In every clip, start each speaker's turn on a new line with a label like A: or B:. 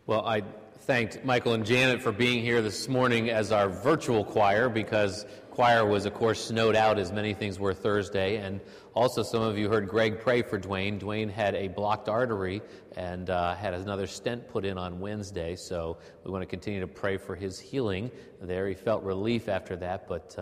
A: Well, I thanked Michael and Janet for being here this morning as our virtual choir, because choir was, of course, snowed out, as many things were Thursday. And also, some of you heard Greg pray for Dwayne. Dwayne had a blocked artery and had another stent put in on Wednesday, so we want to continue to pray for his healing there. He felt relief after that, but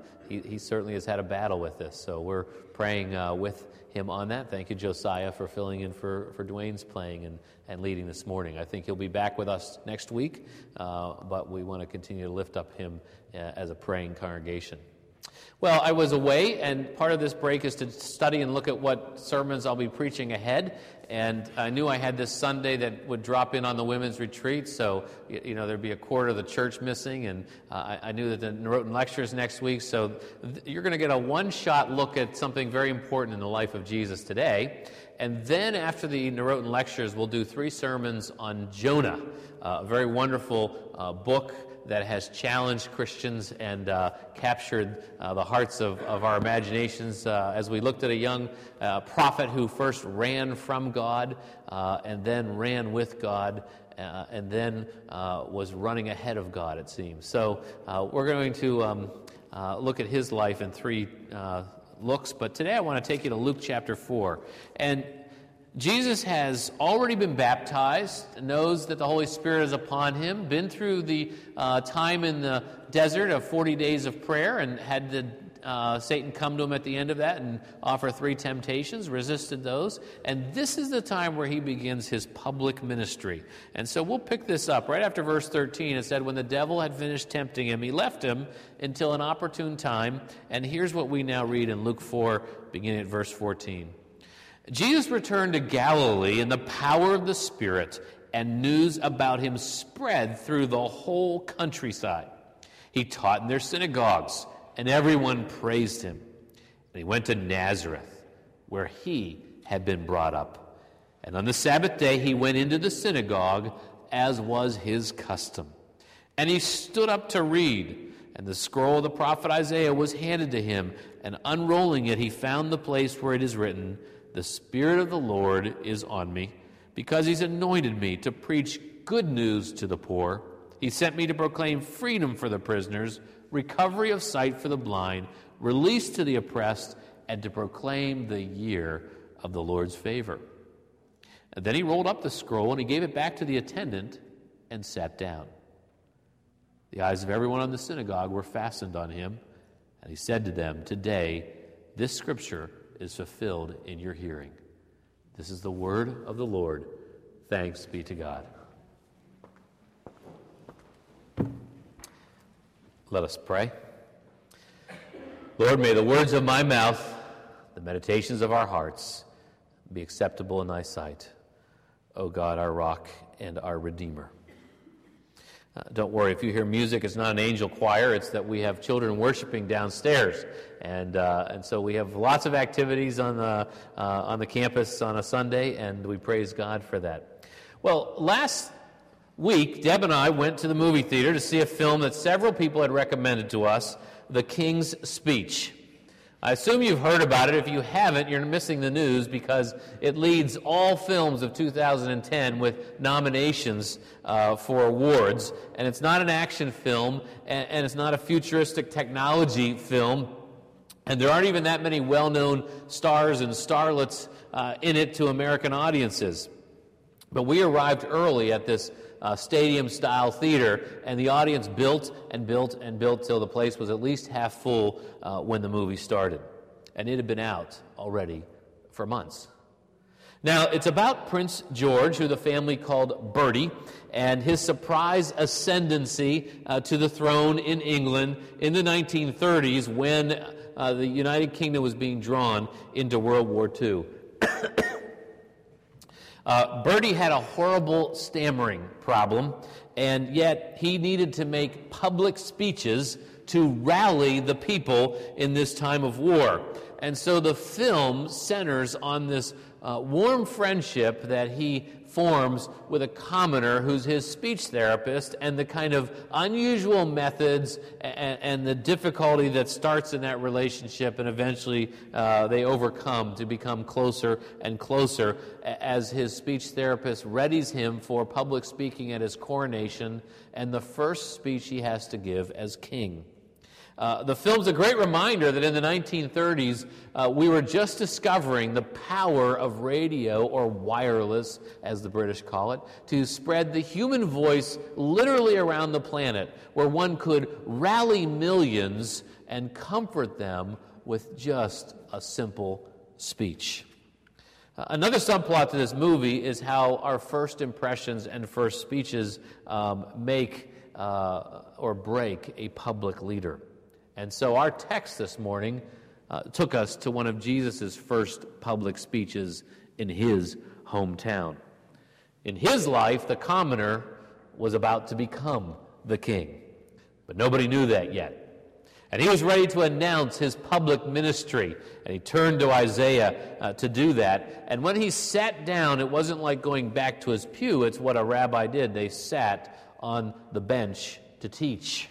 A: he certainly has had a battle with this, so we're praying with him on that. Thank you, Josiah, for filling in for Dwayne's playing and leading this morning. I think he'll be back with us next week, but we want to continue to lift up him as a praying congregation. Well, I was away, and part of this break is to study and look at what sermons I'll be preaching ahead. And I knew I had this Sunday that would drop in on the women's retreat, so there'd be a quarter of the church missing, and I knew that the Norotan lectures next week, so you're going to get a one-shot look at something very important in the life of Jesus today. And then after the Norotan lectures, we'll do 3 sermons on Jonah, a very wonderful book that has challenged Christians and captured the hearts of our imaginations as we looked at a young prophet who first ran from God and then ran with God and then was running ahead of God, it seems. So we're going to look at his life in 3 looks, but today I want to take you to Luke chapter 4. And Jesus has already been baptized, knows that the Holy Spirit is upon him, been through the time in the desert of 40 days of prayer, and had Satan come to him at the end of that and offer 3 temptations, resisted those. And this is the time where he begins his public ministry. And so we'll pick this up. Right after verse 13, it said, when the devil had finished tempting him, he left him until an opportune time. And here's what we now read in Luke 4, beginning at verse 14. Jesus returned to Galilee in the power of the Spirit, and news about him spread through the whole countryside. He taught in their synagogues, and everyone praised him. And he went to Nazareth, where he had been brought up. And on the Sabbath day he went into the synagogue, as was his custom. And he stood up to read, and the scroll of the prophet Isaiah was handed to him. And unrolling it, he found the place where it is written, the Spirit of the Lord is on me, because he's anointed me to preach good news to the poor. He sent me to proclaim freedom for the prisoners, recovery of sight for the blind, release to the oppressed, and to proclaim the year of the Lord's favor. And then he rolled up the scroll, and he gave it back to the attendant and sat down. The eyes of everyone in the synagogue were fastened on him, and he said to them, today this scripture is fulfilled in your hearing. This is the word of the Lord. Thanks be to God. Let us pray. Lord, may the words of my mouth, the meditations of our hearts, be acceptable in thy sight, O God, our rock and our Redeemer. Don't worry, if you hear music, it's not an angel choir. It's that we have children worshiping downstairs, and so we have lots of activities on the campus on a Sunday, and we praise God for that. Well, last week, Deb and I went to the movie theater to see a film that several people had recommended to us, The King's Speech. I assume you've heard about it. If you haven't, you're missing the news, because it leads all films of 2010 with nominations for awards. And it's not an action film, and it's not a futuristic technology film. And there aren't even that many well-known stars and starlets in it to American audiences. But we arrived early at this stadium-style theater, and the audience built and built and built till the place was at least half full when the movie started. And it had been out already for months. Now, it's about Prince George, who the family called Bertie, and his surprise ascendancy to the throne in England in the 1930s when the United Kingdom was being drawn into World War II. Bertie had a horrible stammering problem, and yet he needed to make public speeches to rally the people in this time of war. And so the film centers on this warm friendship that he forms with a commoner who's his speech therapist, and the kind of unusual methods and the difficulty that starts in that relationship, and eventually they overcome to become closer and closer as his speech therapist readies him for public speaking at his coronation and the first speech he has to give as king. The film's a great reminder that in the 1930s, we were just discovering the power of radio, or wireless, as the British call it, to spread the human voice literally around the planet, where one could rally millions and comfort them with just a simple speech. Another subplot to this movie is how our first impressions and first speeches make or break a public leader. And so our text this morning took us to one of Jesus' first public speeches in his hometown. In his life, the commoner was about to become the king, but nobody knew that yet. And he was ready to announce his public ministry, and he turned to Isaiah to do that. And when he sat down, it wasn't like going back to his pew. It's what a rabbi did. They sat on the bench to teach.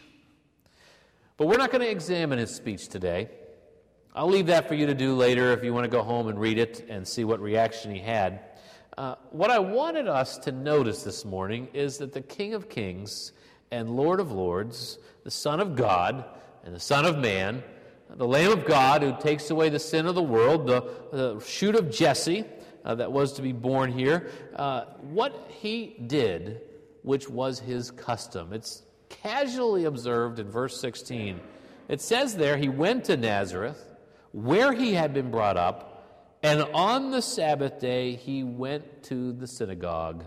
A: But we're not going to examine his speech today. I'll leave that for you to do later if you want to go home and read it and see what reaction he had. What I wanted us to notice this morning is that the King of Kings and Lord of Lords, the Son of God and the Son of Man, the Lamb of God who takes away the sin of the world, the shoot of Jesse that was to be born here, what he did, which was his custom. It's casually observed in verse 16. It says there, he went to Nazareth, where he had been brought up, and on the Sabbath day he went to the synagogue,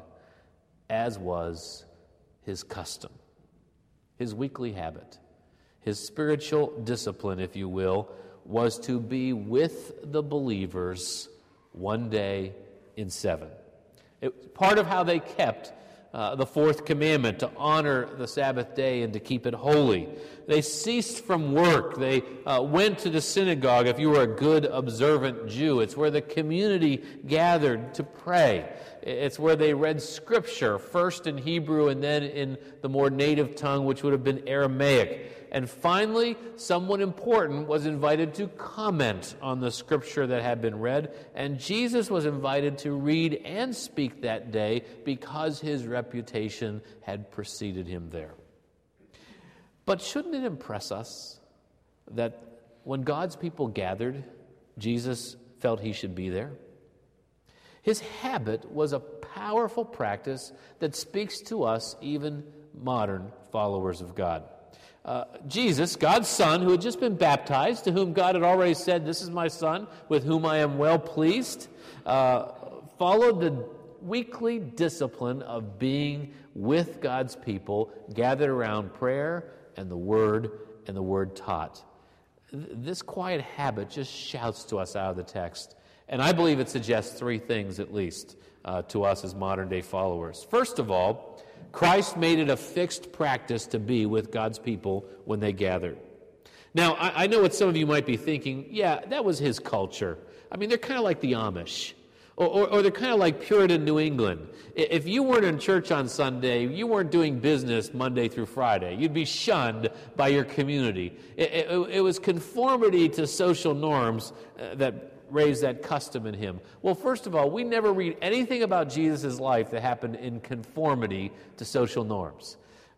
A: as was his custom, his weekly habit. His spiritual discipline, if you will, was to be with the believers one day in 7. It was part of how they kept the fourth commandment, to honor the Sabbath day and to keep it holy. They ceased from work. They went to the synagogue. If you were a good, observant Jew, it's where the community gathered to pray. It's where they read Scripture, first in Hebrew and then in the more native tongue, which would have been Aramaic. And finally, someone important was invited to comment on the Scripture that had been read, and Jesus was invited to read and speak that day because his reputation had preceded him there. But shouldn't it impress us that when God's people gathered, Jesus felt he should be there? His habit was a powerful practice that speaks to us, even modern followers of God. Jesus, God's Son, who had just been baptized, to whom God had already said, "This is my Son, with whom I am well pleased," followed the weekly discipline of being with God's people, gathered around prayer and the Word taught. This quiet habit just shouts to us out of the text, and I believe it suggests 3 things at least to us as modern-day followers. First of all, Christ made it a fixed practice to be with God's people when they gathered. Now, I know what some of you might be thinking, yeah, that was his culture. I mean, they're kind of like the Amish, or they're kind of like Puritan New England. If you weren't in church on Sunday, you weren't doing business Monday through Friday. You'd be shunned by your community. It was conformity to social norms that raised that custom in him. Well, first of all, we never read anything about Jesus' life that happened in conformity to social norms.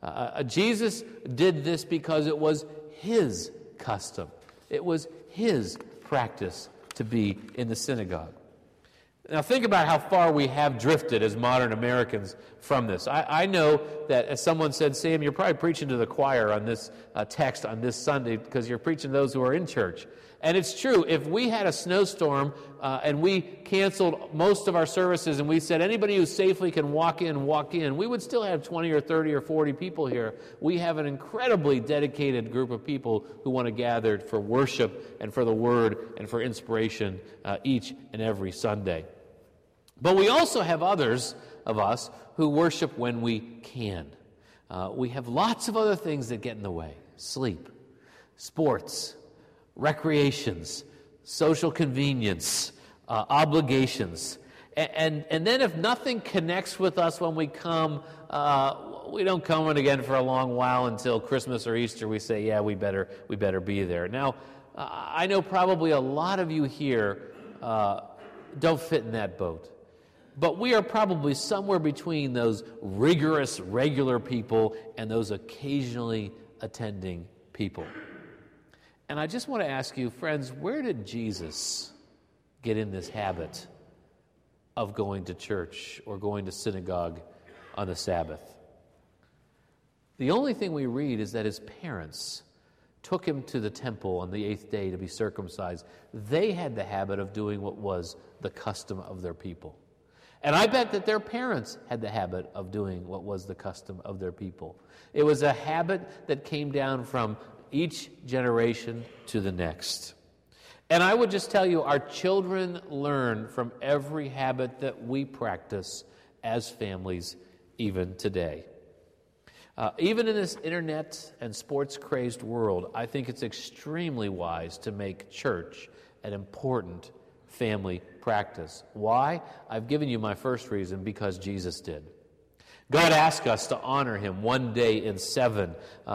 A: Jesus did this because it was his custom. It was his practice to be in the synagogue. Now think about how far we have drifted as modern Americans from this. I know that, as someone said, Sam, you're probably preaching to the choir on this text on this Sunday because you're preaching to those who are in church. And it's true. If we had a snowstorm and we canceled most of our services and we said anybody who safely can walk in, we would still have 20 or 30 or 40 people here. We have an incredibly dedicated group of people who want to gather for worship and for the Word and for inspiration each and every Sunday. But we also have others of us who worship when we can. We have lots of other things that get in the way. Sleep, sports, recreations, social convenience, obligations. And then if nothing connects with us when we come, we don't come in again for a long while until Christmas or Easter. We say, yeah, we better be there. Now, I know probably a lot of you here don't fit in that boat. But we are probably somewhere between those rigorous, regular people and those occasionally attending people. And I just want to ask you, friends, where did Jesus get in this habit of going to church or going to synagogue on the Sabbath? The only thing we read is that his parents took him to the temple on the 8th day to be circumcised. They had the habit of doing what was the custom of their people. And I bet that their parents had the habit of doing what was the custom of their people. It was a habit that came down from each generation to the next. And I would just tell you, our children learn from every habit that we practice as families even today. Even in this internet and sports-crazed world, I think it's extremely wise to make church an important family practice. Why? I've given you my first reason: because Jesus did. God asked us to honor him one day in 7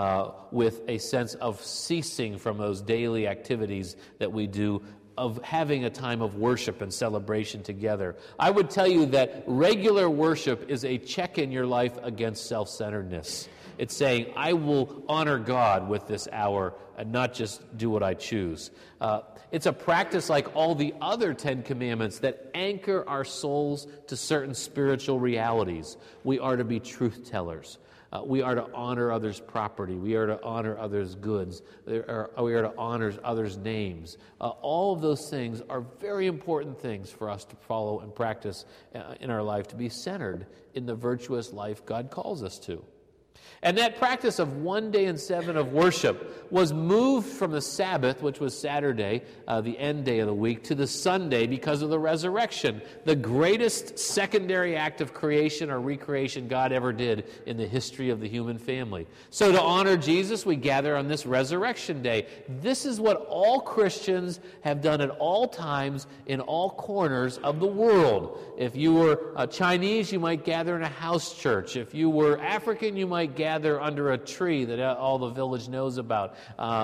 A: with a sense of ceasing from those daily activities that we do, of having a time of worship and celebration together. I would tell you that regular worship is a check in your life against self-centeredness. It's saying, I will honor God with this hour and not just do what I choose. It's a practice like all the other 10 commandments that anchor our souls to certain spiritual realities. We are to be truth tellers. We are to honor others' property. We are to honor others' goods. We are to honor others' names. All of those things are very important things for us to follow and practice in our life, to be centered in the virtuous life God calls us to. And that practice of one day in 7 of worship was moved from the Sabbath, which was Saturday, the end day of the week, to the Sunday because of the resurrection, the greatest secondary act of creation or recreation God ever did in the history of the human family. So to honor Jesus, we gather on this resurrection day. This is what all Christians have done at all times in all corners of the world. If you were Chinese, you might gather in a house church. If you were African, you might gather under a tree that all the village knows about.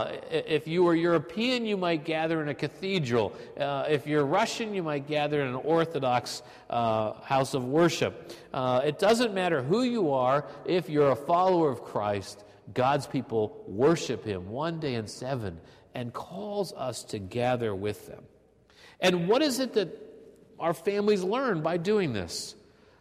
A: If you were European, you might gather in a cathedral. If you're Russian, you might gather in an Orthodox house of worship. It doesn't matter who you are. If you're a follower of Christ, God's people worship him one day in 7 and calls us to gather with them. And what is it that our families learn by doing this?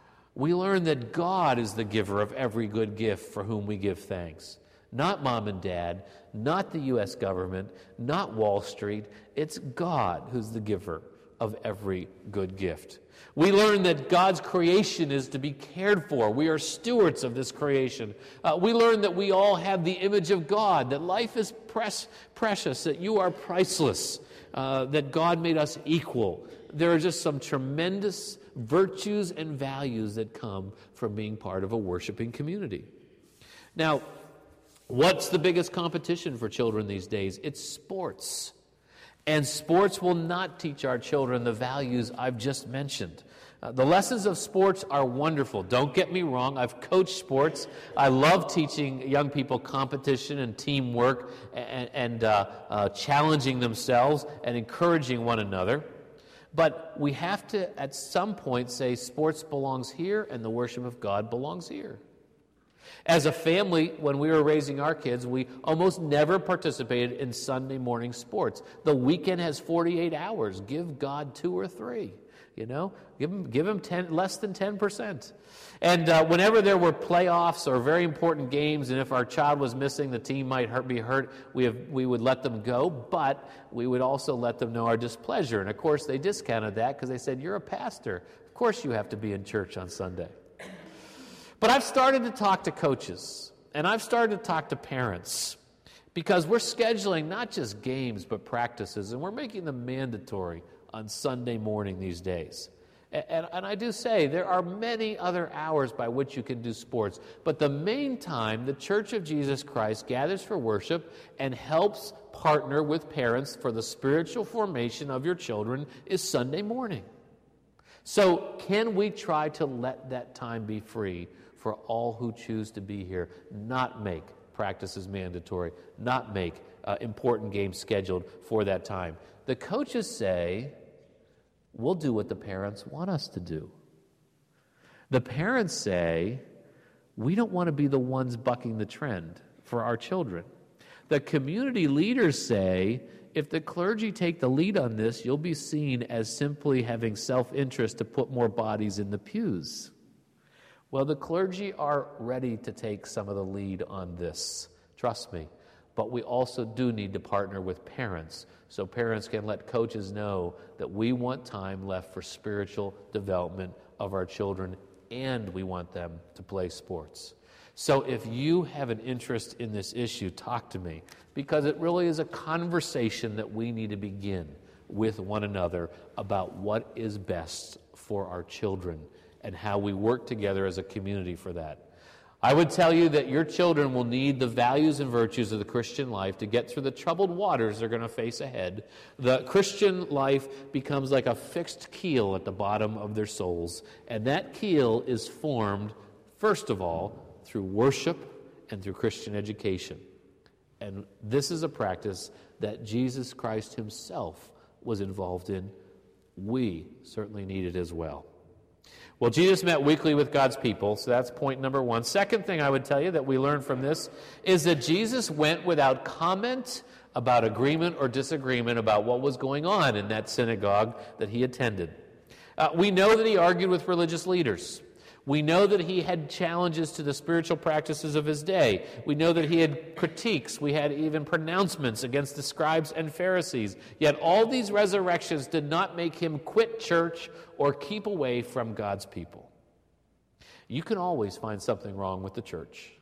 A: We learn that God is the giver of every good gift for whom we give thanks. Not mom and dad, not the U.S. government, not Wall Street. It's God who's the giver of every good gift. We learn that God's creation is to be cared for. We are stewards of this creation. We learn that we all have the image of God, that life is precious, that you are priceless, that God made us equal. There are just some tremendous virtues and values that come from being part of a worshiping community. Now, what's the biggest competition for children these days? It's sports. And sports will not teach our children the values I've just mentioned. The lessons of sports are wonderful. Don't get me wrong. I've coached sports. I love teaching young people competition and teamwork and challenging themselves and encouraging one another. But we have to, at some point, say sports belongs here and the worship of God belongs here. As a family, when we were raising our kids, we almost never participated in Sunday morning sports. The weekend has 48 hours. Give God 2 or 3. You know, give him less than 10%. And whenever there were playoffs or very important games, and if our child was missing, the team might be hurt, we would let them go, but we would also let them know our displeasure. And of course, they discounted that because they said, "You're a pastor. Of course you have to be in church on Sunday." But I've started to talk to coaches, and I've started to talk to parents, because we're scheduling not just games but practices, and we're making them mandatory on Sunday morning these days. And I do say there are many other hours by which you can do sports, but the main time the Church of Jesus Christ gathers for worship and helps partner with parents for the spiritual formation of your children is Sunday morning. So can we try to let that time be free for all who choose to be here, not make practices mandatory, not make important games scheduled for that time? The coaches say, we'll do what the parents want us to do. The parents say, we don't want to be the ones bucking the trend for our children. The community leaders say, if the clergy take the lead on this, you'll be seen as simply having self-interest to put more bodies in the pews. Well, the clergy are ready to take some of the lead on this, trust me. But we also do need to partner with parents so parents can let coaches know that we want time left for spiritual development of our children and we want them to play sports. So if you have an interest in this issue, talk to me, because it really is a conversation that we need to begin with one another about what is best for our children and how we work together as a community for that. I would tell you that your children will need the values and virtues of the Christian life to get through the troubled waters they're going to face ahead. The Christian life becomes like a fixed keel at the bottom of their souls, and that keel is formed, first of all, through worship and through Christian education. And this is a practice that Jesus Christ himself was involved in. We certainly need it as well. Well, Jesus met weekly with God's people, so that's point number one. Second thing I would tell you that we learn from this is that Jesus went without comment about agreement or disagreement about what was going on in that synagogue that he attended. We know that he argued with religious leaders. We know that he had challenges to the spiritual practices of his day. We know that he had critiques. We had even pronouncements against the scribes and Pharisees. Yet all these resurrections did not make him quit church or keep away from God's people. You can always find something wrong with the church.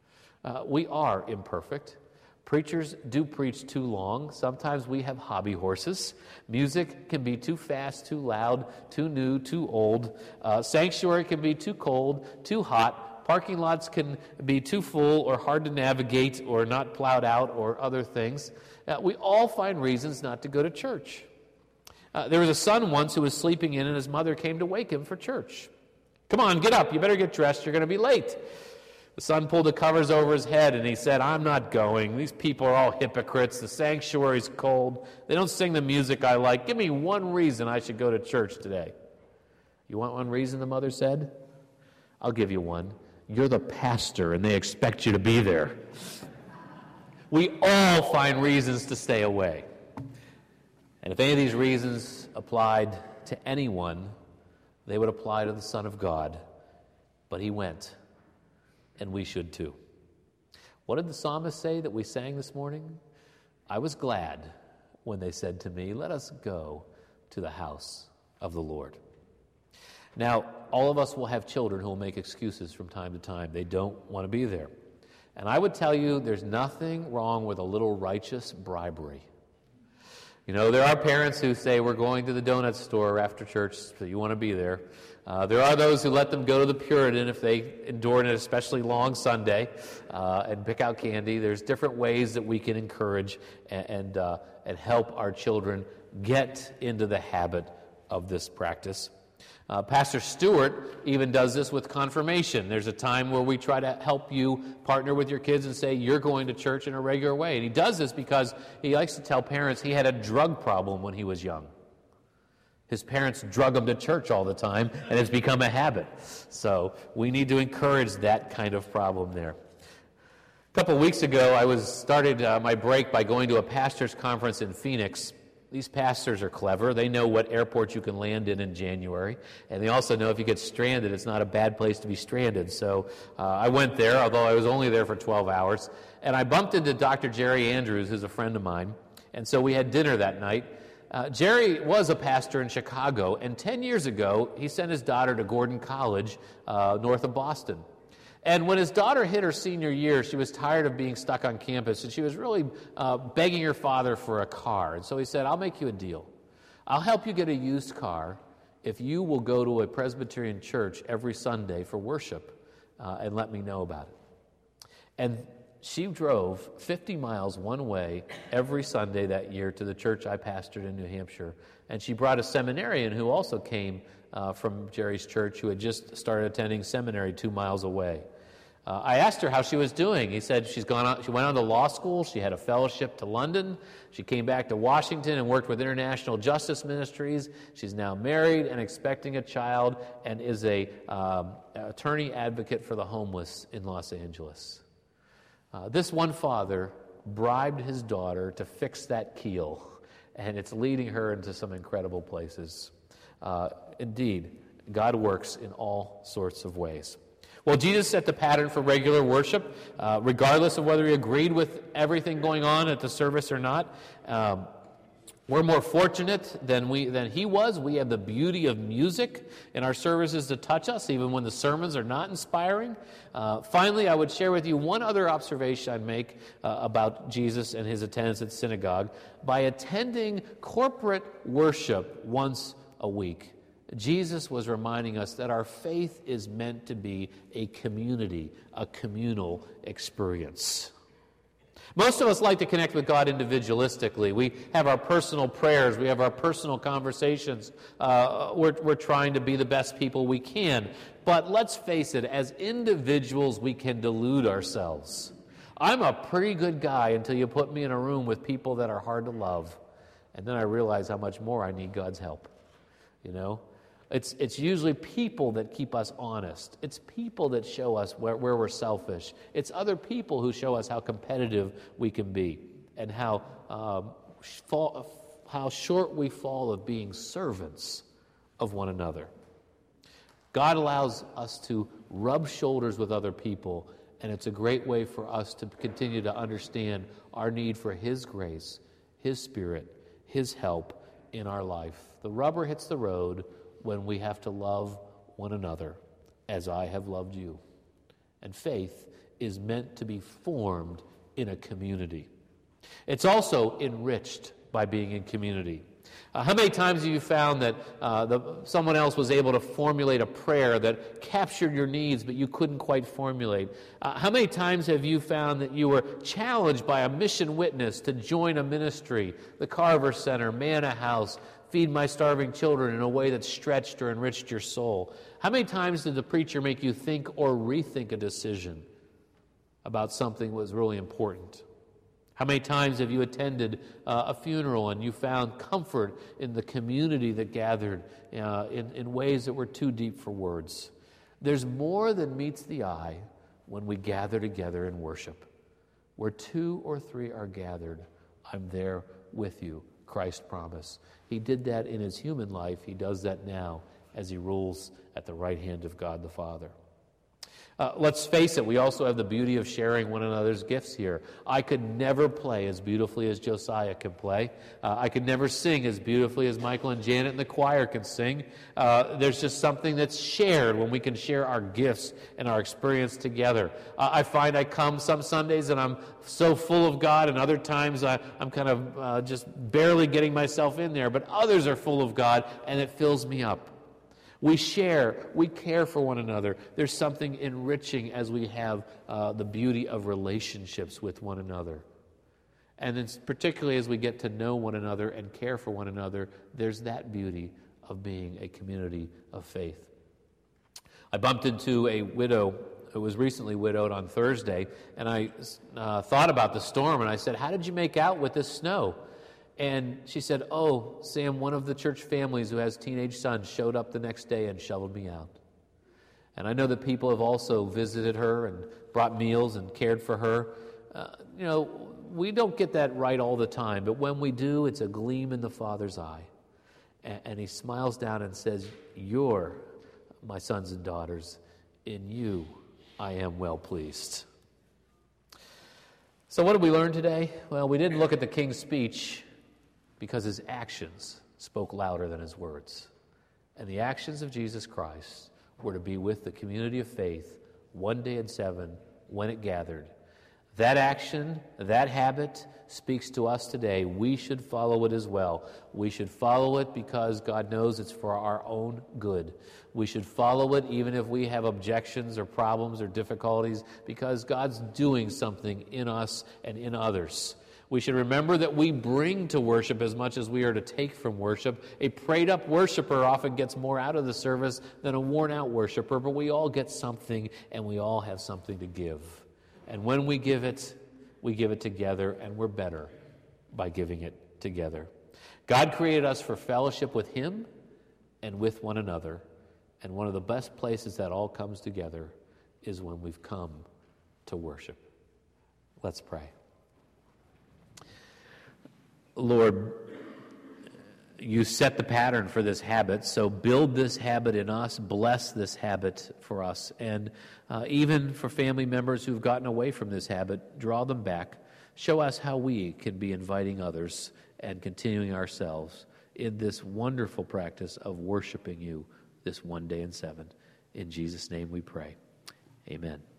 A: We are imperfect. Preachers do preach too long. Sometimes we have hobby horses. Music can be too fast, too loud, too new, too old. Sanctuary can be too cold, too hot. Parking lots can be too full or hard to navigate or not plowed out or other things. We all find reasons not to go to church. There was a son once who was sleeping in and his mother came to wake him for church. Come on, get up. You better get dressed. You're going to be late. The son pulled the covers over his head and he said, I'm not going. These people are all hypocrites. The sanctuary's cold. They don't sing the music I like. Give me one reason I should go to church today. You want one reason, the mother said? I'll give you one. You're the pastor and they expect you to be there. We all find reasons to stay away. And if any of these reasons applied to anyone, they would apply to the Son of God. But he went. And we should too. What did the psalmist say that we sang this morning? I was glad when they said to me, let us go to the house of the Lord. Now, all of us will have children who will make excuses from time to time. They don't want to be there. And I would tell you there's nothing wrong with a little righteous bribery. You know, there are parents who say, we're going to the donut store after church, so you want to be there. There are those who let them go to the Puritan if they endure an especially long Sunday and pick out candy. There's different ways that we can encourage and help our children get into the habit of this practice. Pastor Stewart even does this with confirmation. There's a time where we try to help you partner with your kids and say, you're going to church in a regular way. And he does this because he likes to tell parents he had a drug problem when he was young. His parents drug him to church all the time, and it's become a habit. So we need to encourage that kind of problem there. A couple of weeks ago, I started my break by going to a pastor's conference in Phoenix. These pastors are clever. They know what airports you can land in January, and they also know if you get stranded, it's not a bad place to be stranded. So I went there, although I was only there for 12 hours, and I bumped into Dr. Jerry Andrews, who's a friend of mine, and so we had dinner that night. Jerry was a pastor in Chicago, and 10 years ago, he sent his daughter to Gordon College, north of Boston. And when his daughter hit her senior year, she was tired of being stuck on campus, and she was really begging her father for a car. And so he said, I'll make you a deal. I'll help you get a used car if you will go to a Presbyterian church every Sunday for worship and let me know about it. And she drove 50 miles one way every Sunday that year to the church I pastored in New Hampshire. And she brought a seminarian who also came from Jerry's church, who had just started attending seminary 2 miles away. I asked her how she was doing. He said she went on to law school. She had a fellowship to London. She came back to Washington and worked with International Justice Ministries. She's now married and expecting a child and is a attorney advocate for the homeless in Los Angeles. This one father bribed his daughter to fix that keel, and it's leading her into some incredible places. Indeed, God works in all sorts of ways. Well, Jesus set the pattern for regular worship, regardless of whether he agreed with everything going on at the service or not. We're more fortunate than he was. We have the beauty of music in our services to touch us, even when the sermons are not inspiring. Finally, I would share with you one other observation I'd make about Jesus and his attendance at synagogue. By attending corporate worship once a week, Jesus was reminding us that our faith is meant to be a community, a communal experience. Most of us like to connect with God individualistically. We have our personal prayers. We have our personal conversations. We're trying to be the best people we can. But let's face it, as individuals, we can delude ourselves. I'm a pretty good guy until you put me in a room with people that are hard to love. And then I realize how much more I need God's help. You know? It's usually people that keep us honest. It's people that show us where we're selfish. It's other people who show us how competitive we can be and how short we fall of being servants of one another. God allows us to rub shoulders with other people, and it's a great way for us to continue to understand our need for His grace, His Spirit, His help in our life. The rubber hits the road when we have to love one another as I have loved you. And faith is meant to be formed in a community. It's also enriched by being in community. How many times have you found that someone else was able to formulate a prayer that captured your needs but you couldn't quite formulate? How many times have you found that you were challenged by a mission witness to join a ministry, the Carver Center, Manna House, Feed My Starving Children, in a way that stretched or enriched your soul? How many times did the preacher make you think or rethink a decision about something that was really important? How many times have you attended a funeral and you found comfort in the community that gathered in ways that were too deep for words? There's more than meets the eye when we gather together in worship. Where 2 or 3 are gathered, I'm there with you, Christ promised. He did that in his human life. He does that now as he rules at the right hand of God the Father. Let's face it, we also have the beauty of sharing one another's gifts here. I could never play as beautifully as Josiah can play. I could never sing as beautifully as Michael and Janet in the choir can sing. There's just something that's shared when we can share our gifts and our experience together. I find I come some Sundays and I'm so full of God, and other times I'm kind of just barely getting myself in there, but others are full of God, and it fills me up. We share, we care for one another. There's something enriching as we have the beauty of relationships with one another. And then particularly as we get to know one another and care for one another, there's that beauty of being a community of faith. I bumped into a widow who was recently widowed on Thursday, and I thought about the storm, and I said, "How did you make out with this snow?" And she said, "Oh, Sam, one of the church families who has teenage sons showed up the next day and shoveled me out." And I know that people have also visited her and brought meals and cared for her. We don't get that right all the time, but when we do, it's a gleam in the Father's eye. And he smiles down and says, "You're my sons and daughters. In you I am well pleased." So what did we learn today? Well, we didn't look at the king's speech, because his actions spoke louder than his words. And the actions of Jesus Christ were to be with the community of faith one day in 7 when it gathered. That action, that habit speaks to us today. We should follow it as well. We should follow it because God knows it's for our own good. We should follow it even if we have objections or problems or difficulties because God's doing something in us and in others. We should remember that we bring to worship as much as we are to take from worship. A prayed-up worshiper often gets more out of the service than a worn-out worshiper, but we all get something and we all have something to give. And when we give it together, and we're better by giving it together. God created us for fellowship with Him and with one another. And one of the best places that all comes together is when we've come to worship. Let's pray. Lord, you set the pattern for this habit, so build this habit in us, bless this habit for us, and even for family members who've gotten away from this habit, draw them back. Show us how we can be inviting others and continuing ourselves in this wonderful practice of worshiping you this one day in 7. In Jesus' name we pray. Amen.